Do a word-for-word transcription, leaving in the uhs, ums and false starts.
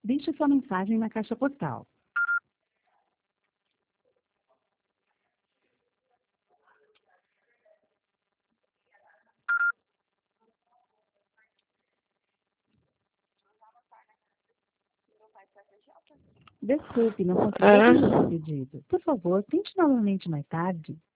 Deixe sua mensagem na caixa postal. Desculpe, não consegui É. atender seu pedido. Por favor, tente novamente mais tarde.